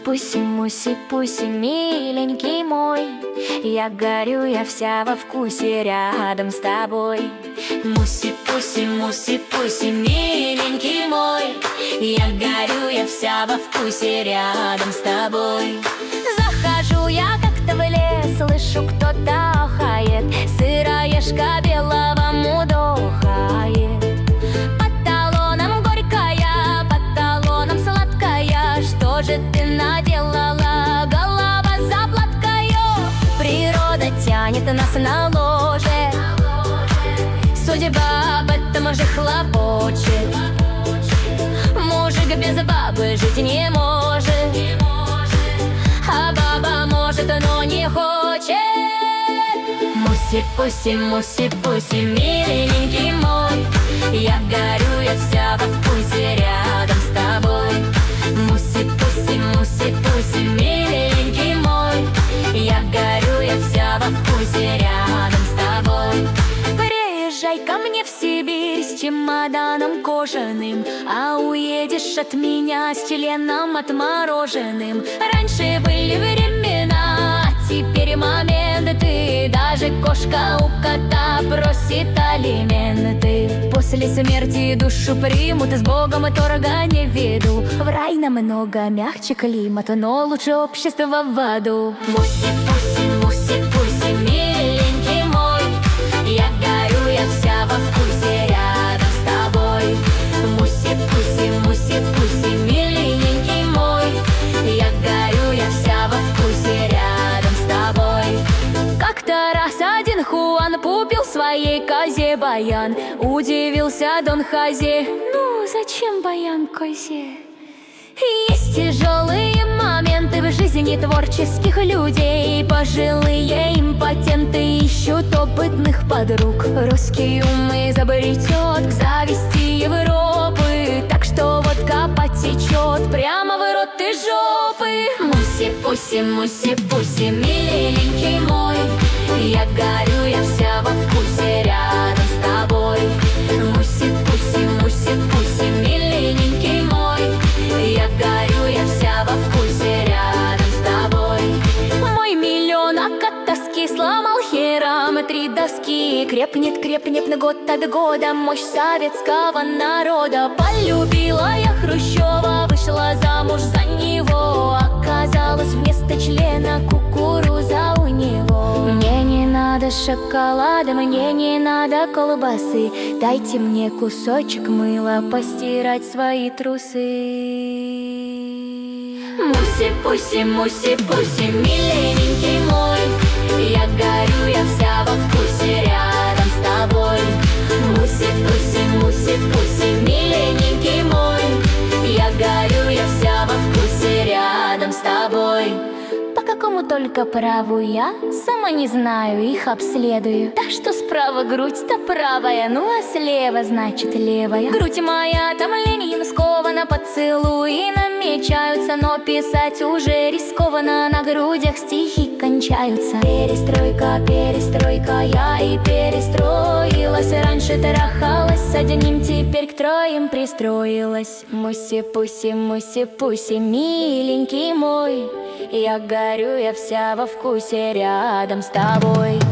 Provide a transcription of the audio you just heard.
Муси-пуси, муси-пуси, миленький мой, я горю, я вся во вкусе рядом с тобой. Муси-пуси, муси-пуси, миленький мой, я горю, я вся во вкусе рядом с тобой. Захожу я как-то в лес, слышу, кто-то ахает, сыроежка белого мудохает. Под талоном горькая, под талоном сладкая, что же ты наделала, голова заплаткаю? Природа тянет нас на ложе, судьба об этом же хлопочет. Мужик без бабы жить не может, а баба может, но не хочет. Муси-пуси, муси-пуси, миленький мой, я горю, я вся во вкусе рядом с тобой. Муси-пуси, муси-пуси, миленький мой, я горю, я вся во вкусе рядом с тобой. Приезжай ко мне в Сибирь с чемоданом кожаным, а уедешь от меня с членом отмороженным. Раньше были времена, а теперь моменты. Даже кошка у кота просит алименты. После смерти душу примут, с Богом и торга не веду. В рай намного мягче климат, но лучше общество в аду. Муси-пуси, муси-пуси, миленький мой, я горю, я вся во вкусе рядом с тобой. Муси-пуси, муси-пуси, миленький мой, я горю, я вся во вкусе рядом с тобой. Как-то раз один Хуан купил своей козе баян. Удивился Дон Хозе: ну зачем баян козе? Есть тяжелые моменты в жизни творческих людей. Пожилые импотенты ищут опытных подруг. Русский ум изобретет к зависти Европы, так что водка потечет прямо в рот и жопы. Муси-пуси, муси-пуси, миленький мой, я горю, я вся во вкусе рядом с тобой. Муси-пуси, муси-пуси, миленький мой, я горю, я вся во вкусе рядом с тобой. Мой миллионок от тоски сломал хером 3 доски. Крепнет, крепнет год от года мощь советского народа. Полюбила я Хрущева, вышла замуж за него. Оказалось, вместо члена кукуруза у него. Мне не надо шоколада, мне не надо колбасы. Дайте мне кусочек мыла постирать свои трусы. Муси-пуси, муси-пуси, миленький мой, я горю, я вся во вкусе рядом с тобой. Муси-пуси, муси-пуси, миленький мой, я горю, я вся во вкусе рядом с тобой. По какому только праву я сама не знаю, их обследую. Так что справа грудь-то правая, ну а слева значит левая. Грудь моя там ленью скована, поцелуи намечаются, но писать уже рискованно, на грудях стихи кончаются. Перестройка, перестройка, я и перестроилась. Раньше трахалась с одним, теперь к троим пристроилась. Муси-пуси, муси-пуси, миленький мой, я горю, я вся во вкусе рядом с тобой.